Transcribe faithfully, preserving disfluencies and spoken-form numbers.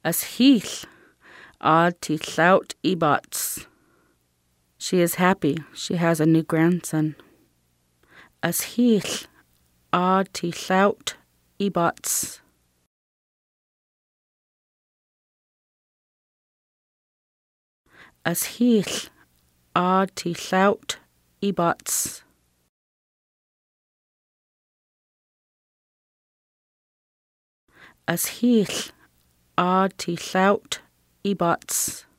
As hill a tí llaut I bots. She is happy. She has a new grandson. As hill a tí llaut I bots. As hill a tí llaut I bots. As hill a tí llaut I bots.